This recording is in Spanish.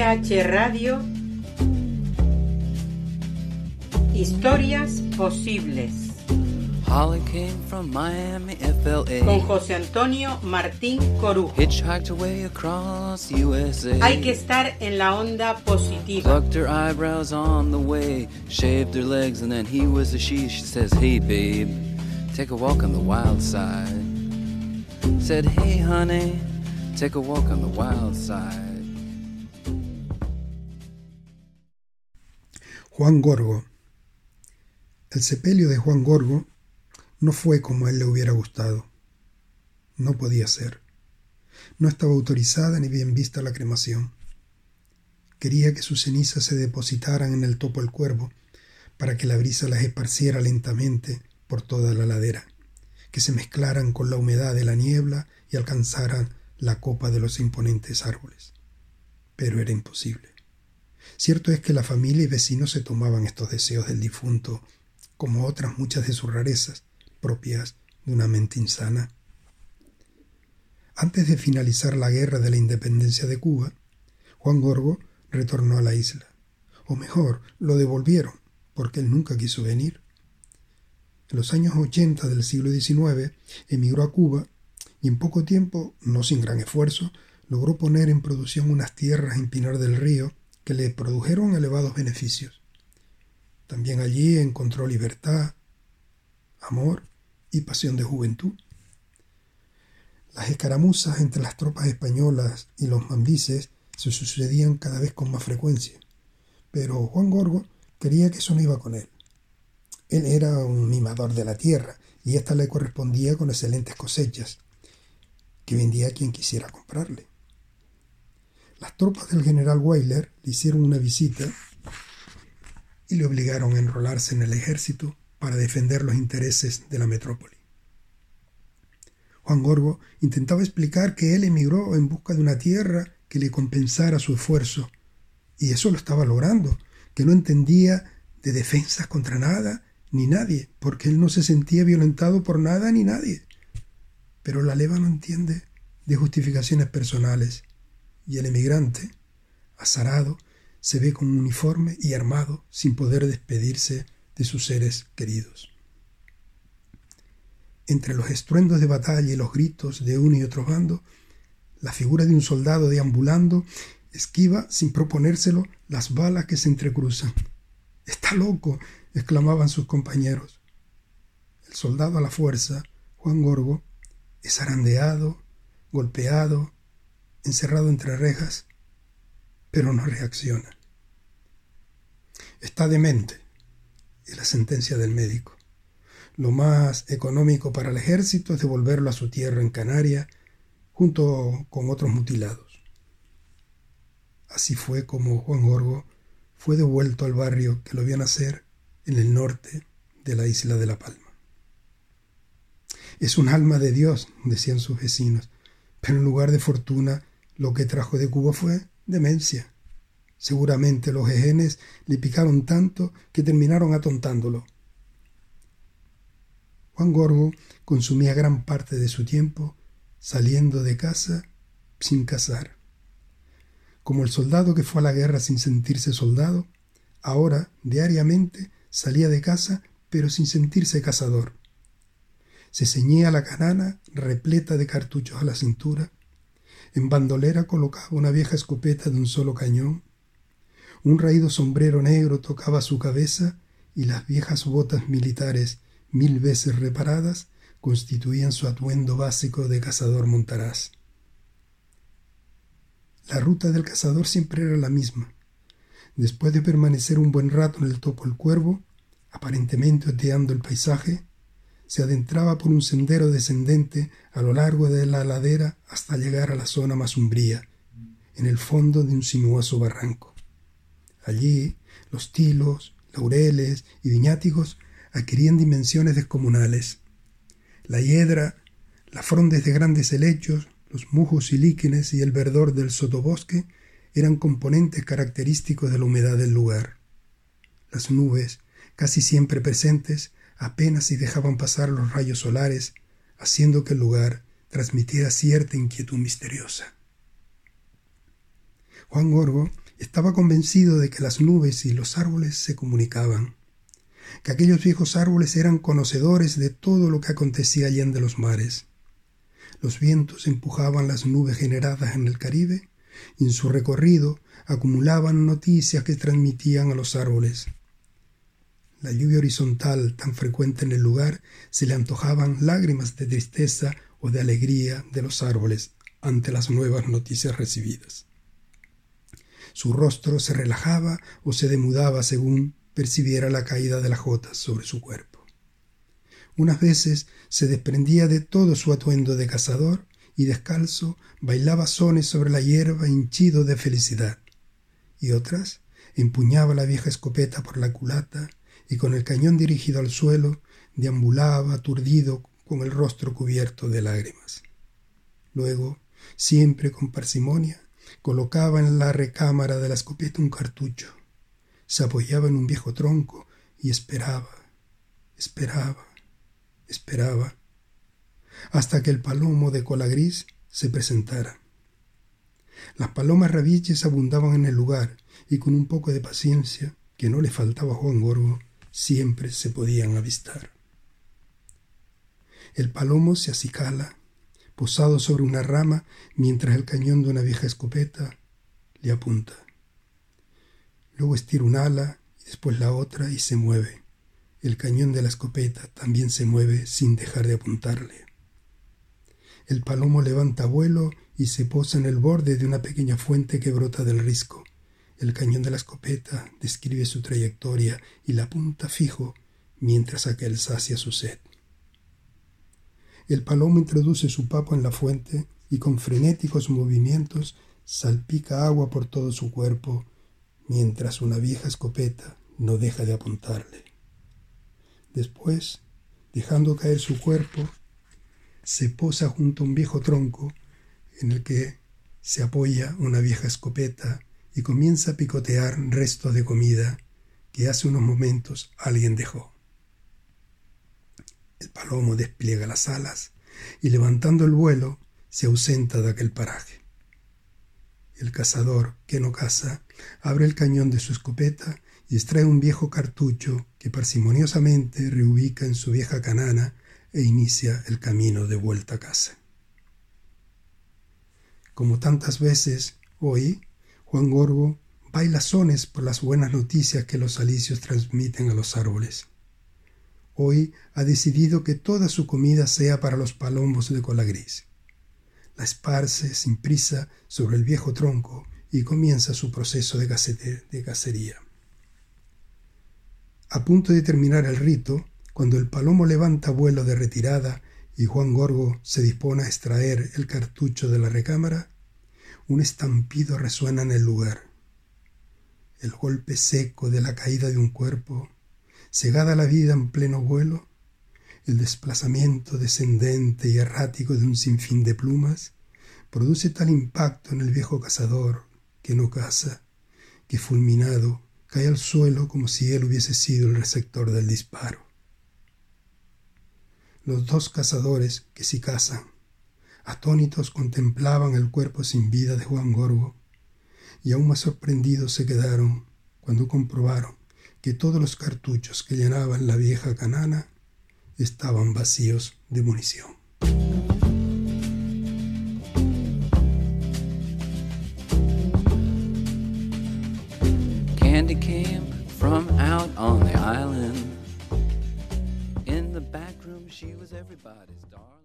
PH Radio, historias posibles. Holly came from Miami, FLA. Con José Antonio Martín Corujo. Hitchhiked away across USA. Hay que estar en la onda positiva. Plucked her eyebrows on the way, shaved her legs, and then he was a she. She says, "Hey babe, take a walk on the wild side." Said, "Hey honey, take a walk on the wild side." Juan Gorgo. El sepelio de Juan Gorgo no fue como a él le hubiera gustado. No podía ser. No estaba autorizada ni bien vista la cremación. Quería que sus cenizas se depositaran en el Topo el Cuervo para que la brisa las esparciera lentamente por toda la ladera, que se mezclaran con la humedad de la niebla y alcanzaran la copa de los imponentes árboles. Pero era imposible. Cierto es que la familia y vecinos se tomaban estos deseos del difunto como otras muchas de sus rarezas, propias de una mente insana. Antes de finalizar la guerra de la independencia de Cuba, Juan Gorgo retornó a la isla. O mejor, lo devolvieron, porque él nunca quiso venir. En los años 80 del siglo XIX emigró a Cuba y en poco tiempo, no sin gran esfuerzo, logró poner en producción unas tierras en Pinar del Río que le produjeron elevados beneficios. También allí encontró libertad, amor y pasión de juventud. Las escaramuzas entre las tropas españolas y los mambises se sucedían cada vez con más frecuencia, pero Juan Gorgo quería que eso no iba con él. Él era un mimador de la tierra y ésta le correspondía con excelentes cosechas, que vendía a quien quisiera comprarle. Las tropas del general Weyler le hicieron una visita y le obligaron a enrolarse en el ejército para defender los intereses de la metrópoli. Juan Gorgo intentaba explicar que él emigró en busca de una tierra que le compensara su esfuerzo, y eso lo estaba logrando, que no entendía de defensas contra nada ni nadie, porque él no se sentía violentado por nada ni nadie. Pero la leva no entiende de justificaciones personales, y el emigrante, azarado, se ve con un uniforme y armado sin poder despedirse de sus seres queridos. Entre los estruendos de batalla y los gritos de uno y otro bando, la figura de un soldado deambulando esquiva, sin proponérselo, las balas que se entrecruzan. «¡Está loco!», exclamaban sus compañeros. El soldado a la fuerza, Juan Gorgo, es zarandeado, golpeado, encerrado entre rejas, pero no reacciona. Está demente, es la sentencia del médico. Lo más económico para el ejército es devolverlo a su tierra en Canarias, junto con otros mutilados. Así fue como Juan Gorgo fue devuelto al barrio que lo vio nacer en el norte de la isla de La Palma. Es un alma de Dios, decían sus vecinos, pero en lugar de fortuna, lo que trajo de Cuba fue demencia. Seguramente los jejenes le picaron tanto que terminaron atontándolo. Juan Gorgo consumía gran parte de su tiempo saliendo de casa sin cazar. Como el soldado que fue a la guerra sin sentirse soldado, ahora diariamente salía de casa pero sin sentirse cazador. Se ceñía la canana repleta de cartuchos a la cintura. En bandolera colocaba una vieja escopeta de un solo cañón. Un raído sombrero negro tocaba su cabeza y las viejas botas militares, 1000 veces reparadas, constituían su atuendo básico de cazador montaraz. La ruta del cazador siempre era la misma. Después de permanecer un buen rato en el Topo el Cuervo, aparentemente oteando el paisaje, se adentraba por un sendero descendente a lo largo de la ladera hasta llegar a la zona más umbría, en el fondo de un sinuoso barranco. Allí, los tilos, laureles y viñáticos adquirían dimensiones descomunales. La hiedra, las frondes de grandes helechos, los musgos y líquenes y el verdor del sotobosque eran componentes característicos de la humedad del lugar. Las nubes, casi siempre presentes, apenas si dejaban pasar los rayos solares, haciendo que el lugar transmitiera cierta inquietud misteriosa. Juan Gorgo Estaba convencido de que las nubes y los árboles se comunicaban, que aquellos viejos árboles eran conocedores de todo lo que acontecía allende los mares. Los vientos empujaban las nubes generadas en el Caribe y en su recorrido acumulaban noticias que transmitían a los árboles. La lluvia horizontal tan frecuente en el lugar se le antojaban lágrimas de tristeza o de alegría de los árboles ante las nuevas noticias recibidas. Su rostro se relajaba o se demudaba según percibiera la caída de las gotas sobre su cuerpo. Unas veces se desprendía de todo su atuendo de cazador y descalzo bailaba sones sobre la hierba hinchido de felicidad, y otras empuñaba la vieja escopeta por la culata y con el cañón dirigido al suelo deambulaba aturdido con el rostro cubierto de lágrimas. Luego, siempre con parsimonia, colocaba en la recámara de la escopeta un cartucho, se apoyaba en un viejo tronco y esperaba, hasta que el palomo de cola gris se presentara. Las palomas rabiches abundaban en el lugar y con un poco de paciencia, que no le faltaba a Juan Gorgo, siempre se podían avistar. El palomo se acicala, posado sobre una rama, mientras el cañón de una vieja escopeta le apunta. Luego estira un ala y después la otra y se mueve. El cañón de la escopeta también se mueve sin dejar de apuntarle. El palomo levanta vuelo y se posa en el borde de una pequeña fuente que brota del risco. El cañón de la escopeta describe su trayectoria y la apunta fijo mientras aquel sacia su sed. El palomo introduce su papo en la fuente y con frenéticos movimientos salpica agua por todo su cuerpo, mientras una vieja escopeta no deja de apuntarle. Después, dejando caer su cuerpo, se posa junto a un viejo tronco en el que se apoya una vieja escopeta y comienza a picotear restos de comida que hace unos momentos alguien dejó. El palomo despliega las alas y levantando el vuelo se ausenta de aquel paraje. El cazador, que no caza, abre el cañón de su escopeta y extrae un viejo cartucho que parsimoniosamente reubica en su vieja canana e inicia el camino de vuelta a casa. Como tantas veces, hoy, Juan Gorgo baila sones por las buenas noticias que los alisios transmiten a los árboles. Hoy ha decidido que toda su comida sea para los palomos de cola gris. La esparce sin prisa sobre el viejo tronco y comienza su proceso de cacería. A punto de terminar el rito, cuando el palomo levanta vuelo de retirada y Juan Gorgo se dispone a extraer el cartucho de la recámara, un estampido resuena en el lugar. El golpe seco de la caída de un cuerpo, cegada la vida en pleno vuelo, el desplazamiento descendente y errático de un sinfín de plumas, produce tal impacto en el viejo cazador que no caza, que fulminado cae al suelo como si él hubiese sido el receptor del disparo. Los dos cazadores que sí cazan, atónitos contemplaban el cuerpo sin vida de Juan Gorgo, y aún más sorprendidos se quedaron cuando comprobaron que todos los cartuchos que llenaban la vieja canana estaban vacíos de munición. Candy came from out on the island. In the back room, she was everybody's darling.